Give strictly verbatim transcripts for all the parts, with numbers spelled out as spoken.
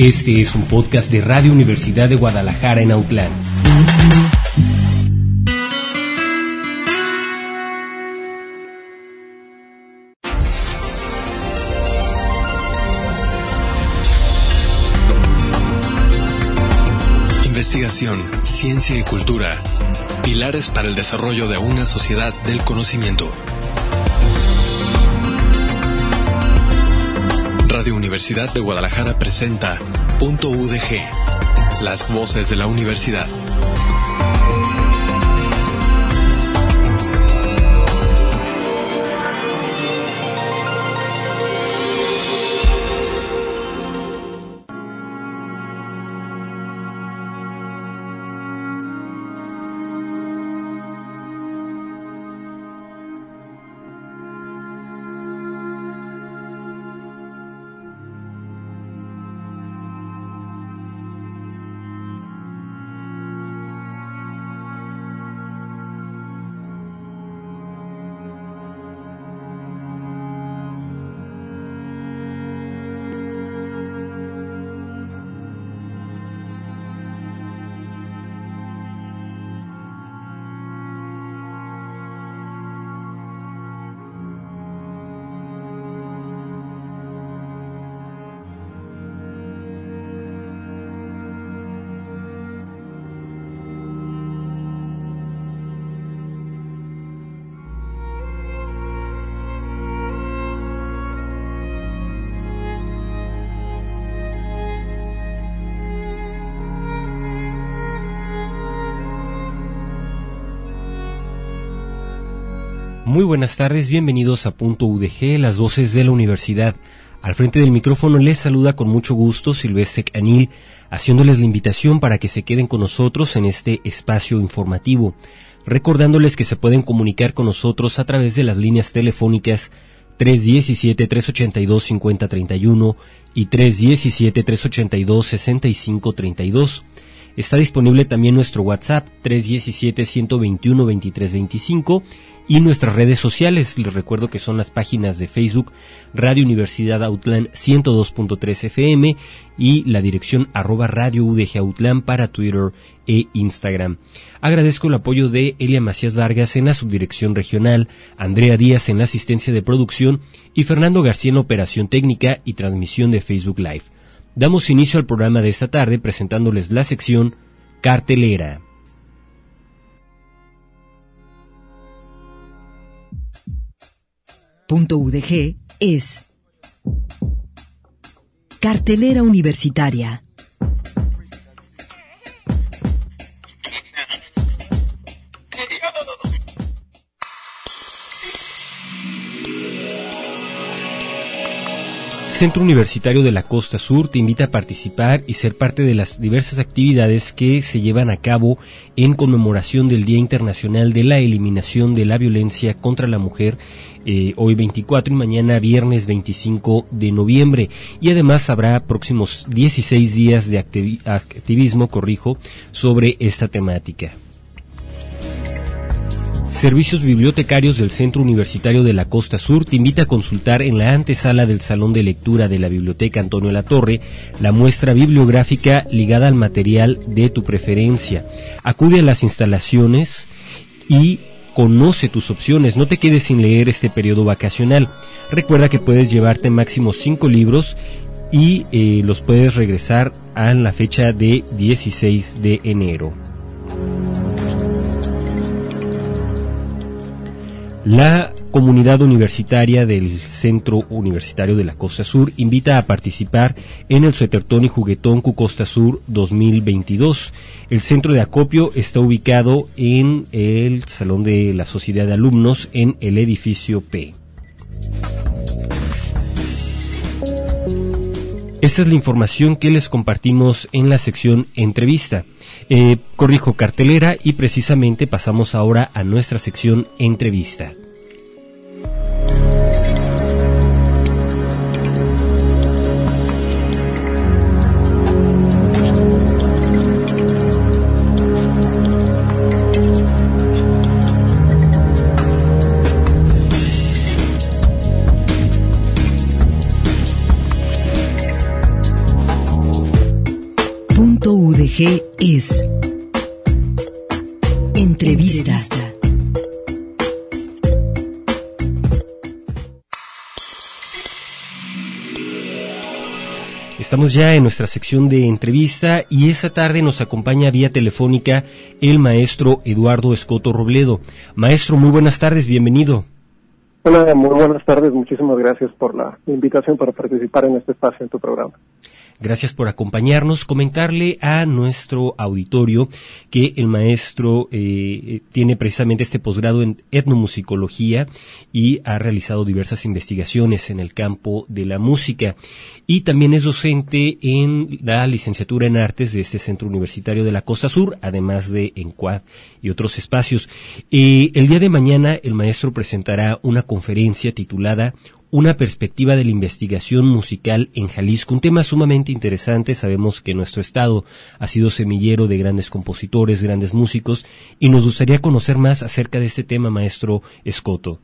Este es un podcast de Radio Universidad de Guadalajara en Autlán. Investigación, ciencia y cultura. Pilares para el desarrollo de una sociedad del conocimiento. Radio Universidad de Guadalajara presenta Punto U D G, las voces de la universidad. Muy buenas tardes, bienvenidos a Punto U D G, las voces de la universidad. Al frente del micrófono les saluda con mucho gusto Silvestre Canil, haciéndoles la invitación para que se queden con nosotros en este espacio informativo, recordándoles que se pueden comunicar con nosotros a través de las líneas telefónicas tres uno siete, tres ocho dos, cinco cero tres uno y tres uno siete, tres ocho dos, seis cinco tres dos. Está disponible también nuestro WhatsApp tres uno siete, uno dos uno, dos tres dos cinco y nuestras redes sociales. Les recuerdo que son las páginas de Facebook Radio Universidad Autlán ciento dos punto tres F M y la dirección arroba Radio U D G Autlán para Twitter e Instagram. Agradezco el apoyo de Elia Macías Vargas en la subdirección regional, Andrea Díaz en la asistencia de producción y Fernando García en la operación técnica y transmisión de Facebook Live. Damos inicio al programa de esta tarde presentándoles la sección Cartelera. Punto U D G es Cartelera Universitaria. Centro Universitario de la Costa Sur te invita a participar y ser parte de las diversas actividades que se llevan a cabo en conmemoración del Día Internacional de la Eliminación de la Violencia contra la Mujer, eh, hoy veinticuatro y mañana viernes veinticinco de noviembre. Y además habrá próximos dieciséis días de activi- activismo, corrijo, sobre esta temática. Servicios Bibliotecarios del Centro Universitario de la Costa Sur te invita a consultar en la antesala del Salón de Lectura de la Biblioteca Antonio Latorre la muestra bibliográfica ligada al material de tu preferencia. Acude a las instalaciones y conoce tus opciones. No te quedes sin leer este periodo vacacional. Recuerda que puedes llevarte máximo cinco libros y eh, los puedes regresar a la fecha de dieciséis de enero. La comunidad universitaria del Centro Universitario de la Costa Sur invita a participar en el Suetertón y Juguetón Q Costa Sur dos mil veintidós. El centro de acopio está ubicado en el Salón de la Sociedad de Alumnos en el edificio P. Esta es la información que les compartimos en la sección Entrevista. Eh, corrijo, cartelera, y precisamente pasamos ahora a nuestra sección Entrevista. D G es Entrevista. Estamos ya en nuestra sección de entrevista y esta tarde nos acompaña vía telefónica el maestro Eduardo Escoto Robledo. Maestro, muy buenas tardes, bienvenido. Hola, muy buenas tardes, muchísimas gracias por la invitación para participar en este espacio en tu programa. Gracias por acompañarnos. Comentarle a nuestro auditorio que el maestro eh, tiene precisamente este posgrado en etnomusicología y ha realizado diversas investigaciones en el campo de la música. Y también es docente en la licenciatura en artes de este Centro Universitario de la Costa Sur, además de en C U A D y otros espacios. Eh, el día de mañana el maestro presentará una conferencia titulada Una perspectiva de la investigación musical en Jalisco, un tema sumamente interesante. Sabemos que nuestro estado ha sido semillero de grandes compositores, grandes músicos, y nos gustaría conocer más acerca de este tema, maestro Escoto.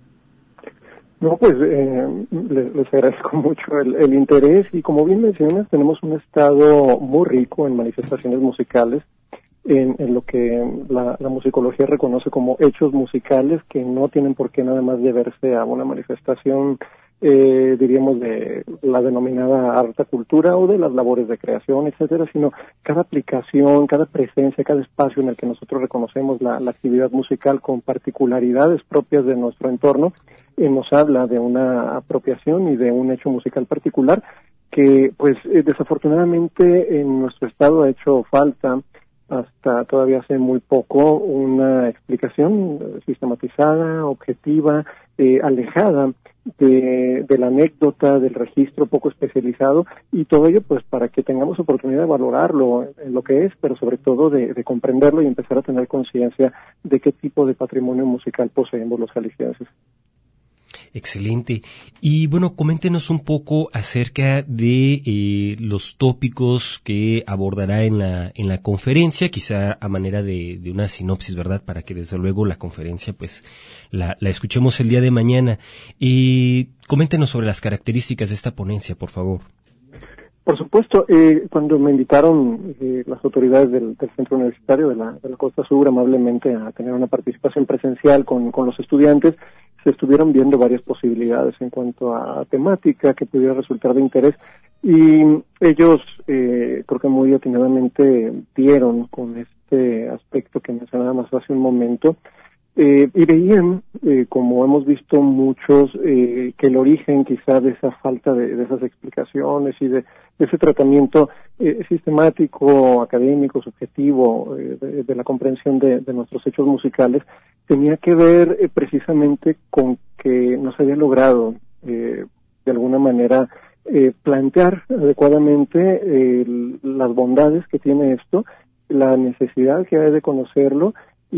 No, pues eh, les, les agradezco mucho el, el interés y como bien mencionas, tenemos un estado muy rico en manifestaciones musicales, en, en lo que la, la musicología reconoce como hechos musicales que no tienen por qué nada más deberse a una manifestación, eh, diríamos, de la denominada alta cultura o de las labores de creación, etcétera, sino cada aplicación, cada presencia, cada espacio en el que nosotros reconocemos la, la actividad musical con particularidades propias de nuestro entorno, eh, nos habla de una apropiación y de un hecho musical particular que, pues, eh, desafortunadamente en nuestro estado ha hecho falta hasta todavía hace muy poco una explicación sistematizada, objetiva, eh, alejada de, de la anécdota, del registro poco especializado, y todo ello pues para que tengamos oportunidad de valorarlo en lo que es, pero sobre todo de, de comprenderlo y empezar a tener conciencia de qué tipo de patrimonio musical poseemos los jaliscienses. Excelente. Y bueno, coméntenos un poco acerca de eh, los tópicos que abordará en la en la conferencia, quizá a manera de, de una sinopsis, ¿verdad? Para que desde luego la conferencia pues la, la escuchemos el día de mañana. Y coméntenos sobre las características de esta ponencia, por favor. Por supuesto, eh, cuando me invitaron eh, las autoridades del, del Centro Universitario de la, de la Costa Sur amablemente a tener una participación presencial con, con los estudiantes, se estuvieron viendo varias posibilidades en cuanto a temática que pudiera resultar de interés y ellos eh, creo que muy atinadamente dieron con este aspecto que mencionábamos hace un momento. Eh, y veían, eh, como hemos visto muchos, eh, que el origen quizá de esa falta de, de esas explicaciones y de, de ese tratamiento eh, sistemático, académico, subjetivo, eh, de, de la comprensión de, de nuestros hechos musicales, tenía que ver eh, precisamente con que no se había logrado, eh, de alguna manera, eh, plantear adecuadamente eh, las bondades que tiene esto, la necesidad que hay de conocerlo,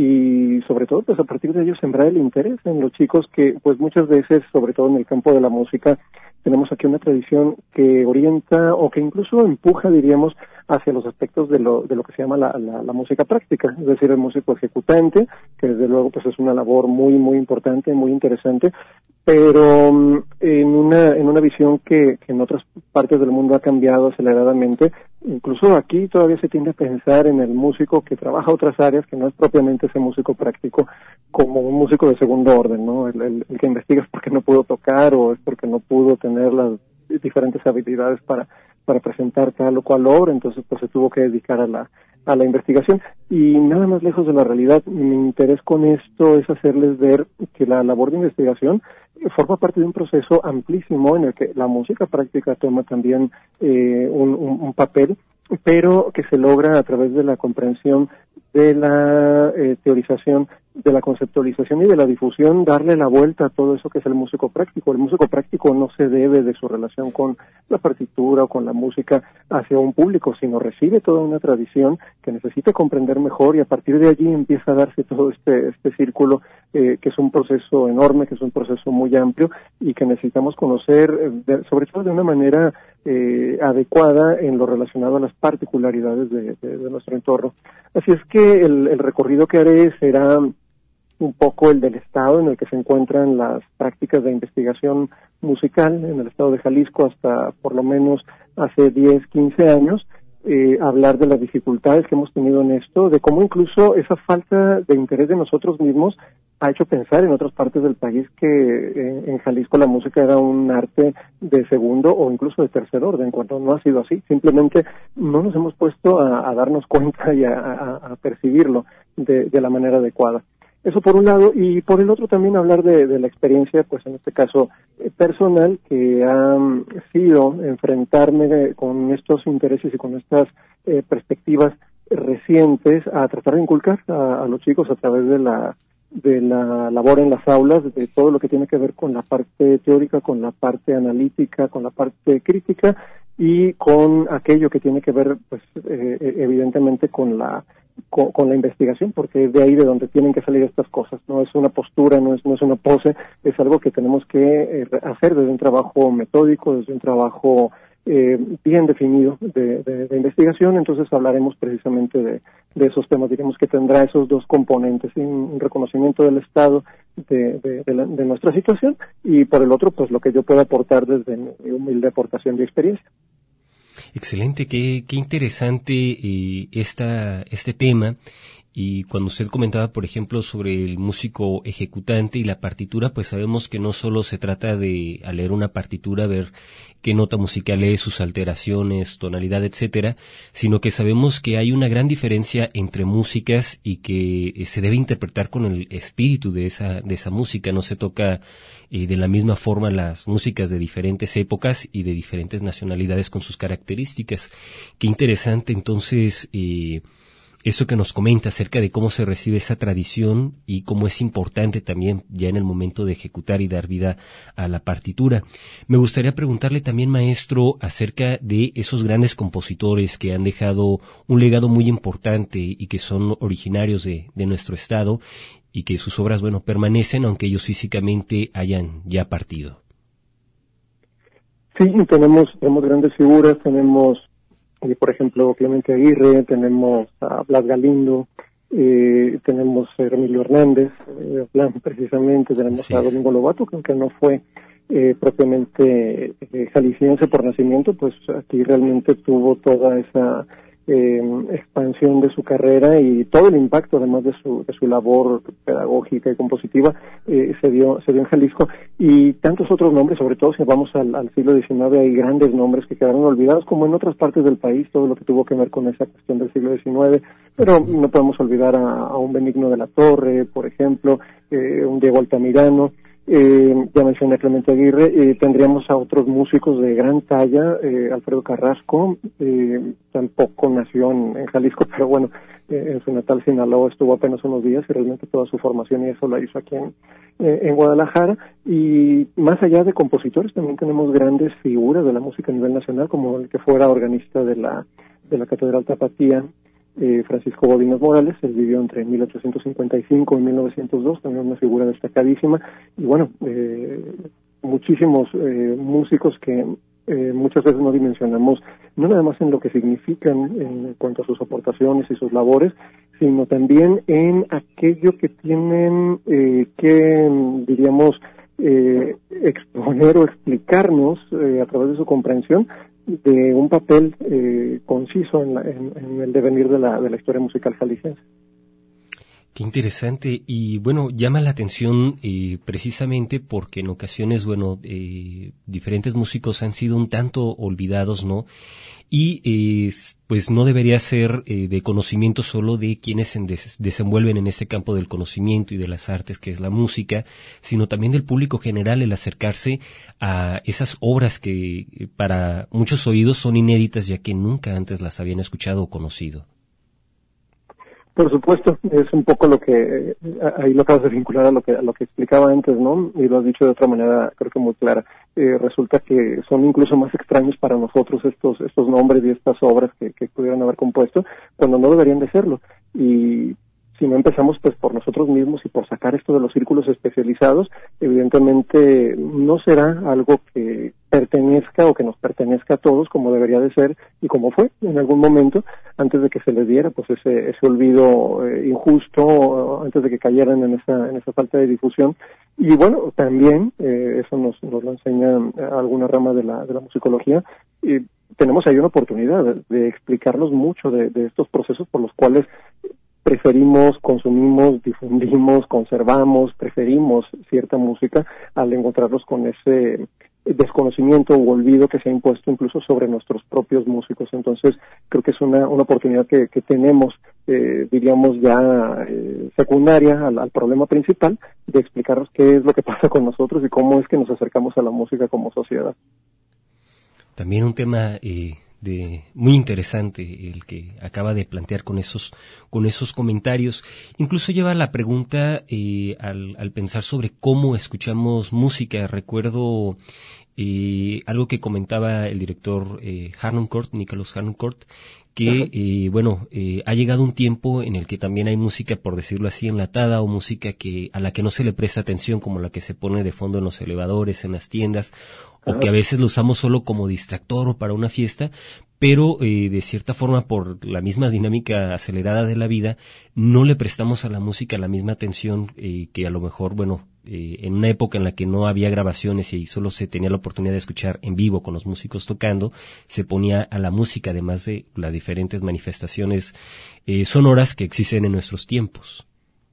y sobre todo pues a partir de ello sembrar el interés en los chicos que pues muchas veces, sobre todo en el campo de la música, tenemos aquí una tradición que orienta o que incluso empuja, diríamos, hacia los aspectos de lo de lo que se llama la, la, la música práctica, es decir, el músico ejecutante, que desde luego pues es una labor muy muy importante, muy interesante, pero um, en una en una visión que, que en otras partes del mundo ha cambiado aceleradamente. Incluso aquí todavía se tiende a pensar en el músico que trabaja otras áreas, que no es propiamente ese músico práctico, como un músico de segundo orden, ¿no? El, el, el que investiga es porque no pudo tocar o es porque no pudo tener las diferentes habilidades para para presentar tal o cual obra, entonces pues se tuvo que dedicar a la a la investigación. Y nada más lejos de la realidad, mi interés con esto es hacerles ver que la labor de investigación forma parte de un proceso amplísimo en el que la música práctica toma también eh, un, un, un papel, pero que se logra a través de la comprensión de la eh, teorización, de la conceptualización y de la difusión, darle la vuelta a todo eso que es el músico práctico. El músico práctico no se debe de su relación con la partitura o con la música hacia un público, sino recibe toda una tradición que necesita comprender mejor y a partir de allí empieza a darse todo este este círculo eh, que es un proceso enorme, que es un proceso muy amplio y que necesitamos conocer, eh, de, sobre todo de una manera eh, adecuada en lo relacionado a las particularidades de, de, de nuestro entorno. Así es que el, el recorrido que haré será un poco el del estado en el que se encuentran las prácticas de investigación musical en el estado de Jalisco hasta por lo menos hace diez, quince años eh, hablar de las dificultades que hemos tenido en esto, de cómo incluso esa falta de interés de nosotros mismos ha hecho pensar en otras partes del país que eh, en Jalisco la música era un arte de segundo o incluso de tercer orden, cuando no ha sido así. Simplemente no nos hemos puesto a, a darnos cuenta y a, a, a percibirlo de, de la manera adecuada. Eso por un lado, y por el otro también hablar de, de la experiencia, pues en este caso eh, personal, que ha um, sido enfrentarme de, con estos intereses y con estas eh, perspectivas recientes a tratar de inculcar a, a los chicos a través de la de la labor en las aulas, de todo lo que tiene que ver con la parte teórica, con la parte analítica, con la parte crítica y con aquello que tiene que ver, pues, eh, evidentemente con la con, con la investigación, porque es de ahí de donde tienen que salir estas cosas. No es una postura, no es no es una pose, es algo que tenemos que eh, hacer desde un trabajo metódico, desde un trabajo Eh, bien definido de, de, de investigación. Entonces hablaremos precisamente de, de esos temas. Diremos que tendrá esos dos componentes, un reconocimiento del Estado de, de, de, la, de nuestra situación y por el otro, pues lo que yo pueda aportar desde mi humilde aportación de experiencia. Excelente, qué, qué interesante eh, esta, este tema. Y cuando usted comentaba, por ejemplo, sobre el músico ejecutante y la partitura, pues sabemos que no solo se trata de, al leer una partitura, ver qué nota musical es, sus alteraciones, tonalidad, etcétera, sino que sabemos que hay una gran diferencia entre músicas y que se debe interpretar con el espíritu de esa, de esa música. No se toca eh, de la misma forma las músicas de diferentes épocas y de diferentes nacionalidades con sus características. Qué interesante, entonces, eh, eso que nos comenta acerca de cómo se recibe esa tradición y cómo es importante también ya en el momento de ejecutar y dar vida a la partitura. Me gustaría preguntarle también, maestro, acerca de esos grandes compositores que han dejado un legado muy importante y que son originarios de, de nuestro estado y que sus obras, bueno, permanecen aunque ellos físicamente hayan ya partido. Sí, tenemos, tenemos grandes figuras, tenemos Eh, por ejemplo, Clemente Aguirre, tenemos a Blas Galindo, eh, tenemos a Emilio Hernández, eh, precisamente, tenemos sí. a Domingo Lobato, que aunque no fue eh, propiamente eh, jalisciense por nacimiento, pues aquí realmente tuvo toda esa eh, expansión de su carrera y todo el impacto, además de su de su labor pedagógica y compositiva, eh, se dio se dio en Jalisco. Y tantos otros nombres, sobre todo si vamos al, al siglo diecinueve, hay grandes nombres que quedaron olvidados, como en otras partes del país, todo lo que tuvo que ver con esa cuestión del siglo diecinueve, pero no podemos olvidar a, a un Benigno de la Torre, por ejemplo, eh, un Diego Altamirano. Eh, ya mencioné a Clemente Aguirre, eh, tendríamos a otros músicos de gran talla, eh, Alfredo Carrasco, eh, tampoco nació en, en Jalisco, pero bueno, eh, en su natal Sinaloa estuvo apenas unos días y realmente toda su formación y eso la hizo aquí en, eh, en Guadalajara. Y más allá de compositores, también tenemos grandes figuras de la música a nivel nacional, como el que fuera organista de la, de la Catedral Tapatía, Eh, Francisco Bodinas Morales. Él vivió entre mil ochocientos cincuenta y cinco y mil novecientos dos, también una figura destacadísima, y bueno, eh, muchísimos eh, músicos que eh, muchas veces no dimensionamos, no nada más en lo que significan en cuanto a sus aportaciones y sus labores, sino también en aquello que tienen eh, que, diríamos, eh, exponer o explicarnos eh, a través de su comprensión de un papel eh, conciso en, la, en, en el devenir de la, de la historia musical jalisciense. Qué interesante, y bueno, llama la atención eh, precisamente porque en ocasiones, bueno, eh, diferentes músicos han sido un tanto olvidados, ¿no? Y eh, pues no debería ser eh, de conocimiento solo de quienes se des- desenvuelven en ese campo del conocimiento y de las artes que es la música, sino también del público general, el acercarse a esas obras que eh, para muchos oídos son inéditas, ya que nunca antes las habían escuchado o conocido. Por supuesto, es un poco lo que, eh, ahí lo acabas de vincular a lo que a lo que explicaba antes, ¿no? Y lo has dicho de otra manera, creo que muy clara. Eh, resulta que son incluso más extraños para nosotros estos estos nombres y estas obras que, que pudieran haber compuesto, cuando no deberían de serlo. Y si no empezamos pues por nosotros mismos y por sacar esto de los círculos especializados, evidentemente no será algo que pertenezca o que nos pertenezca a todos como debería de ser y como fue en algún momento, antes de que se les diera pues ese ese olvido eh, injusto, antes de que cayeran en esa en esa falta de difusión. Y bueno, también eh, eso nos nos lo enseña alguna rama de la de la musicología, y tenemos ahí una oportunidad de, de explicarnos mucho de, de estos procesos por los cuales preferimos, consumimos, difundimos, conservamos, preferimos cierta música al encontrarnos con ese desconocimiento o olvido que se ha impuesto incluso sobre nuestros propios músicos. Entonces, creo que es una, una oportunidad que, que tenemos, eh, diríamos ya eh, secundaria al, al problema principal, de explicarnos qué es lo que pasa con nosotros y cómo es que nos acercamos a la música como sociedad. También un tema eh, de muy interesante el que acaba de plantear con esos con esos comentarios. Incluso lleva la pregunta eh, al, al pensar sobre cómo escuchamos música. Recuerdo eh, algo que comentaba el director eh, Harnoncourt, Nicholas Harnoncourt, que, eh, bueno, eh, ha llegado un tiempo en el que también hay música, por decirlo así, enlatada, o música que a la que no se le presta atención, como la que se pone de fondo en los elevadores, en las tiendas, o que a veces lo usamos solo como distractor o para una fiesta, pero eh, de cierta forma, por la misma dinámica acelerada de la vida, no le prestamos a la música la misma atención eh, que a lo mejor, bueno, eh, en una época en la que no había grabaciones y solo se tenía la oportunidad de escuchar en vivo con los músicos tocando, se ponía a la música, además de las diferentes manifestaciones eh, sonoras que existen en nuestros tiempos.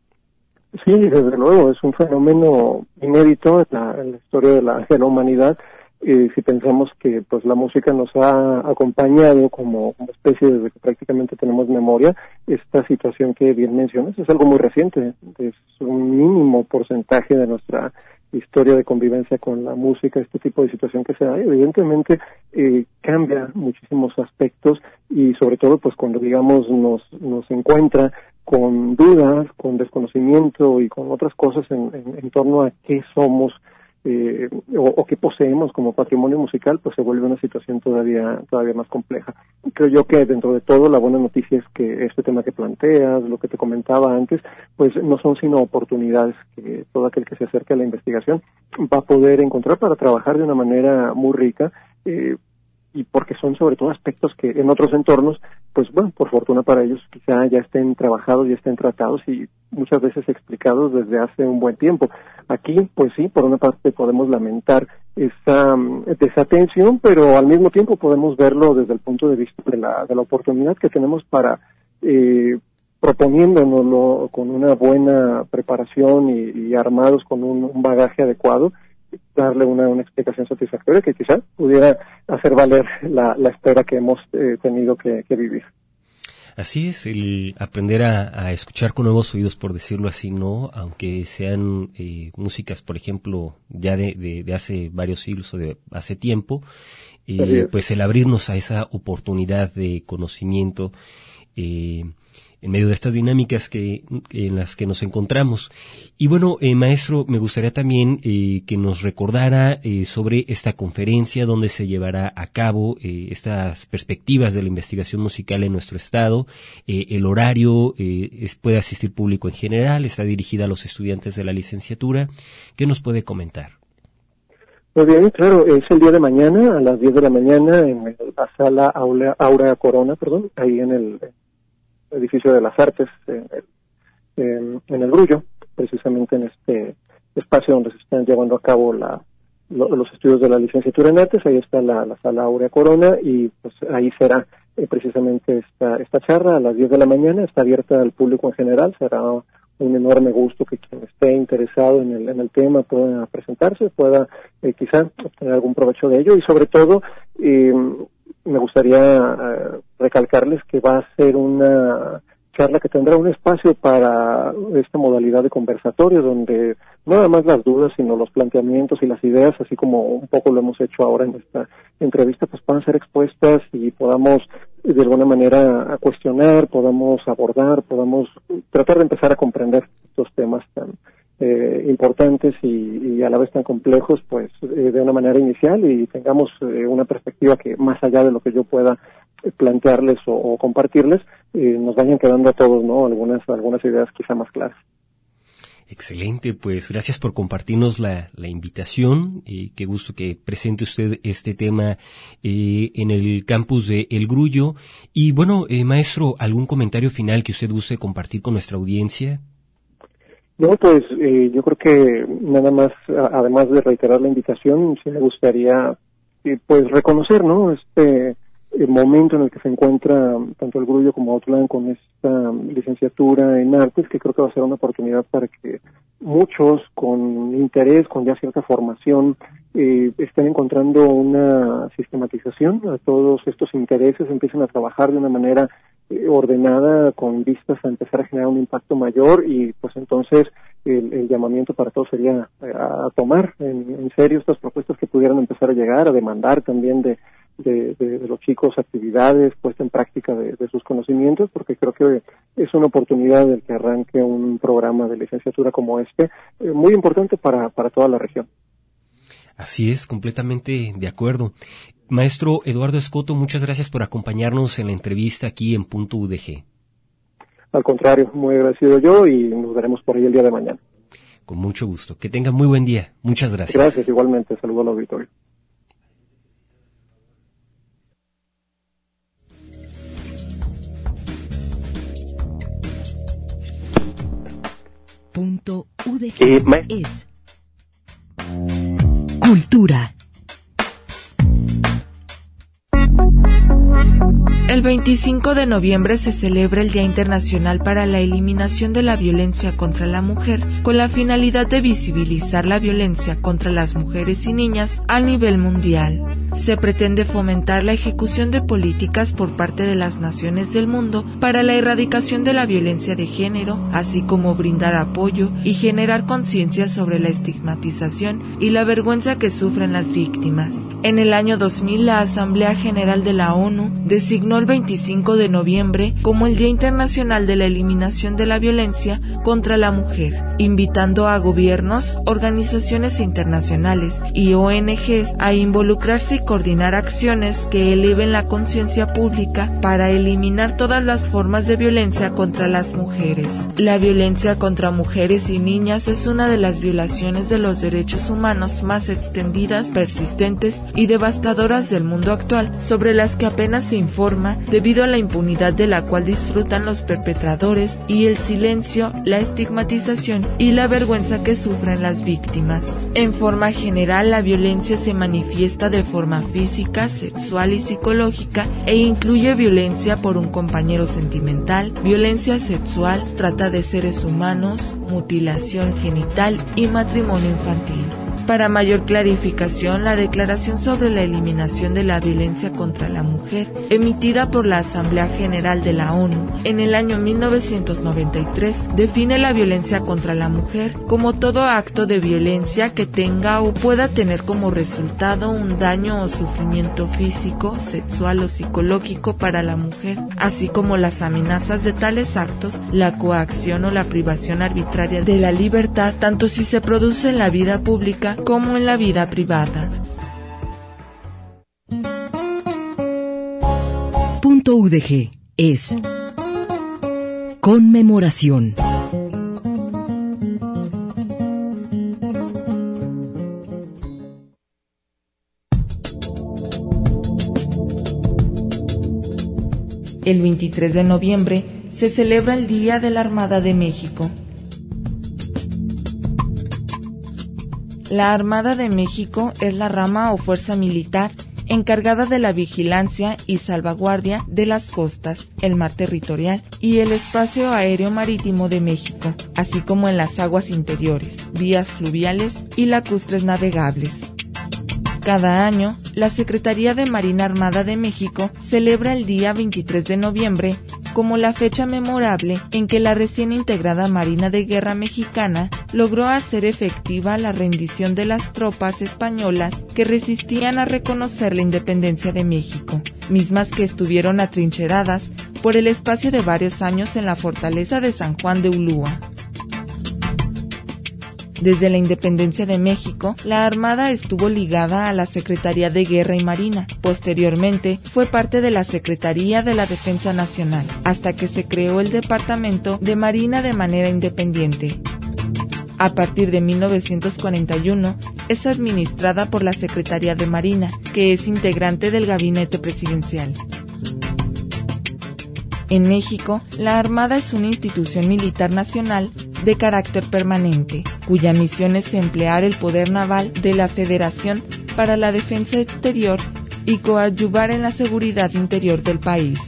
Sí, desde luego, es un fenómeno inédito en la, en la historia de la, de la humanidad. Eh, si pensamos que pues la música nos ha acompañado como, como especie desde que prácticamente tenemos memoria, esta situación que bien mencionas es algo muy reciente, es un mínimo porcentaje de nuestra historia de convivencia con la música, este tipo de situación que se da, evidentemente eh, cambia muchísimos aspectos y sobre todo pues cuando digamos nos, nos encuentra con dudas, con desconocimiento y con otras cosas en, en, en torno a qué somos Eh, o, o que poseemos como patrimonio musical, pues se vuelve una situación todavía todavía más compleja. Creo yo que dentro de todo la buena noticia es que este tema que planteas, lo que te comentaba antes, pues no son sino oportunidades que todo aquel que se acerque a la investigación va a poder encontrar para trabajar de una manera muy rica, eh, y porque son sobre todo aspectos que en otros entornos, pues bueno, por fortuna para ellos quizá ya estén trabajados, ya estén tratados y muchas veces explicados desde hace un buen tiempo. Aquí, pues sí, por una parte podemos lamentar esa um, desatención, pero al mismo tiempo podemos verlo desde el punto de vista de la, de la oportunidad que tenemos para, eh, proponiéndonoslo con una buena preparación y, y armados con un, un bagaje adecuado, darle una, una explicación satisfactoria que quizás pudiera hacer valer la, la espera que hemos eh, tenido que, que vivir. Así es, el aprender a, a escuchar con nuevos oídos, por decirlo así, ¿no? Aunque sean eh, músicas, por ejemplo, ya de, de, de hace varios siglos o de hace tiempo, eh, pues el abrirnos a esa oportunidad de conocimiento eh, en medio de estas dinámicas que en las que nos encontramos. Y bueno, eh, maestro, me gustaría también eh, que nos recordara eh, sobre esta conferencia, dónde se llevará a cabo, eh, estas perspectivas de la investigación musical en nuestro estado, eh, el horario, eh, es, puede asistir público en general, está dirigida a los estudiantes de la licenciatura. ¿Qué nos puede comentar? Muy bien, claro, es el día de mañana a las diez de la mañana en la sala Aula, Aura Corona, perdón, ahí en el edificio de las Artes, en el, en, en el Grullo, precisamente en este espacio donde se están llevando a cabo la, lo, los estudios de la licenciatura en Artes. Ahí está la, la sala Aurea Corona y pues ahí será eh, precisamente esta, esta charla a las diez de la mañana. Está abierta al público en general, será un enorme gusto que quien esté interesado en el, en el tema pueda presentarse, pueda eh, quizá obtener algún provecho de ello y sobre todo eh, me gustaría uh, recalcarles que va a ser una charla que tendrá un espacio para esta modalidad de conversatorio donde no nada más las dudas sino los planteamientos y las ideas, así como un poco lo hemos hecho ahora en esta entrevista, pues puedan ser expuestas y podamos de alguna manera a cuestionar, podamos abordar, podamos tratar de empezar a comprender estos temas tan Eh, importantes y, y a la vez tan complejos, pues eh, de una manera inicial y tengamos eh, una perspectiva que más allá de lo que yo pueda eh, plantearles o, o compartirles, eh, nos vayan quedando a todos, ¿no? Algunas algunas ideas quizá más claras. Excelente, pues gracias por compartirnos la, la invitación. Eh, qué gusto que presente usted este tema eh, en el campus de El Grullo. Y bueno, eh, maestro, ¿algún comentario final que usted guste compartir con nuestra audiencia? No, pues eh, yo creo que nada más, a, además de reiterar la invitación, sí me gustaría eh, pues reconocer, ¿no? Este momento en el que se encuentra tanto el Grullo como Autlán con esta licenciatura en artes, que creo que va a ser una oportunidad para que muchos con interés, con ya cierta formación, eh, estén encontrando una sistematización a todos estos intereses, empiecen a trabajar de una manera eh, ordenada, con vistas a empezar a generar un impacto mayor, y pues entonces el, el llamamiento para todos sería a, a tomar en, en serio estas propuestas que pudieran empezar a llegar, a demandar también de De, de, de los chicos actividades, puesta en práctica de, de sus conocimientos, porque creo que es una oportunidad el que arranque un programa de licenciatura como este, eh, muy importante para, para toda la región. Así es, completamente de acuerdo. Maestro Eduardo Escoto, muchas gracias por acompañarnos en la entrevista aquí en Punto U D G. Al contrario, muy agradecido yo, y nos veremos por ahí el día de mañana. Con mucho gusto. Que tenga muy buen día. Muchas gracias. Gracias, igualmente. Saludo al auditorio. Punto U D G Eh, ma- es cultura. El veinticinco de noviembre se celebra el Día Internacional para la Eliminación de la Violencia contra la Mujer, con la finalidad de visibilizar la violencia contra las mujeres y niñas a nivel mundial. Se pretende fomentar la ejecución de políticas por parte de las naciones del mundo para la erradicación de la violencia de género, así como brindar apoyo y generar conciencia sobre la estigmatización y la vergüenza que sufren las víctimas. En el año dos mil, la Asamblea General de la ONU designó el veinticinco de noviembre como el Día Internacional de la Eliminación de la Violencia contra la Mujer, invitando a gobiernos, organizaciones internacionales y O N Ges a involucrarse y coordinar acciones que eleven la conciencia pública para eliminar todas las formas de violencia contra las mujeres. La violencia contra mujeres y niñas es una de las violaciones de los derechos humanos más extendidas, persistentes y devastadoras del mundo actual, sobre las que apenas se informa debido a la impunidad de la cual disfrutan los perpetradores y el silencio, la estigmatización y la vergüenza que sufren las víctimas. En forma general, la violencia se manifiesta de forma física, sexual y psicológica, e incluye violencia por un compañero sentimental, violencia sexual, trata de seres humanos, mutilación genital y matrimonio infantil. Para mayor clarificación, la Declaración sobre la Eliminación de la Violencia contra la Mujer, emitida por la Asamblea General de la ONU en el año mil novecientos noventa y tres, define la violencia contra la mujer como todo acto de violencia que tenga o pueda tener como resultado un daño o sufrimiento físico, sexual o psicológico para la mujer, así como las amenazas de tales actos, la coacción o la privación arbitraria de la libertad, tanto si se produce en la vida pública como en la vida privada. Punto U D G es conmemoración. El veintitrés de noviembre se celebra el Día de la Armada de México. La Armada de México es la rama o fuerza militar encargada de la vigilancia y salvaguardia de las costas, el mar territorial y el espacio aéreo marítimo de México, así como en las aguas interiores, vías fluviales y lacustres navegables. Cada año, la Secretaría de Marina Armada de México celebra el día veintitrés de noviembre como la fecha memorable en que la recién integrada Marina de Guerra mexicana logró hacer efectiva la rendición de las tropas españolas que resistían a reconocer la independencia de México, mismas que estuvieron atrincheradas por el espacio de varios años en la fortaleza de San Juan de Ulúa. Desde la independencia de México, la Armada estuvo ligada a la Secretaría de Guerra y Marina. Posteriormente, fue parte de la Secretaría de la Defensa Nacional, hasta que se creó el Departamento de Marina de manera independiente. A partir de mil novecientos cuarenta y uno, es administrada por la Secretaría de Marina, que es integrante del Gabinete Presidencial. En México, la Armada es una institución militar nacional de carácter permanente, cuya misión es emplear el poder naval de la Federación para la defensa exterior y coadyuvar en la seguridad interior del país.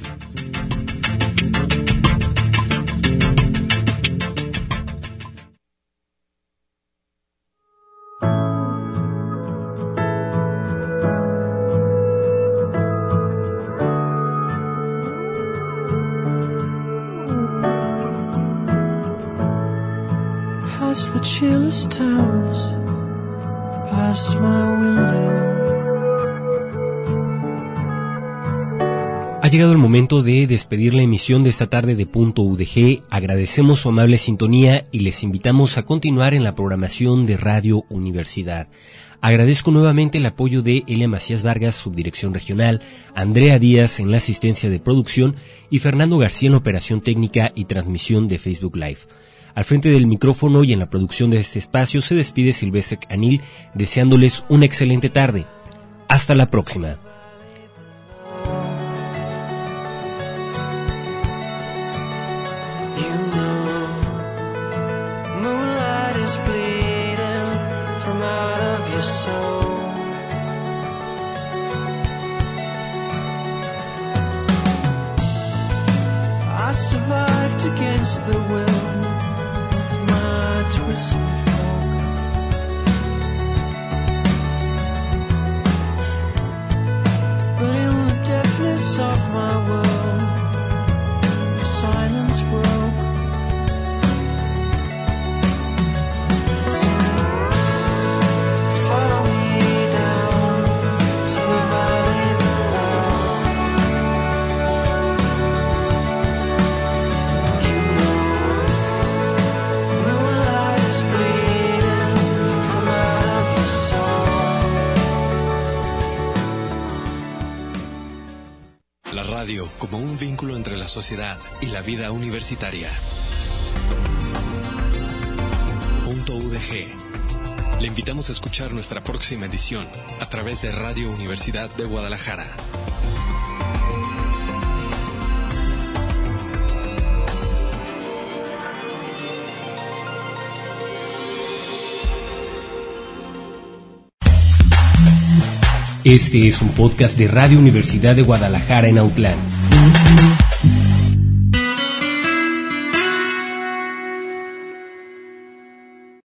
The chillest towns past my window. Ha llegado el momento de despedir la emisión de esta tarde de Punto U D G. Agradecemos su amable sintonía y les invitamos a continuar en la programación de Radio Universidad. Agradezco nuevamente el apoyo de Elia Macías Vargas, subdirección regional, Andrea Díaz en la asistencia de producción y Fernando García en la operación técnica y transmisión de Facebook Live. Al frente del micrófono y en la producción de este espacio se despide Silvestre Canil, deseándoles una excelente tarde. Hasta la próxima. Twisted folk, but in the deafness of my world, silence broke. So follow me down to the valley below. You know, moonlight is bleeding from out of your soul. La radio como un vínculo entre la sociedad y la vida universitaria. Punto U D G. Le invitamos a escuchar nuestra próxima edición a través de Radio Universidad de Guadalajara. Este es un podcast de Radio Universidad de Guadalajara en Autlán.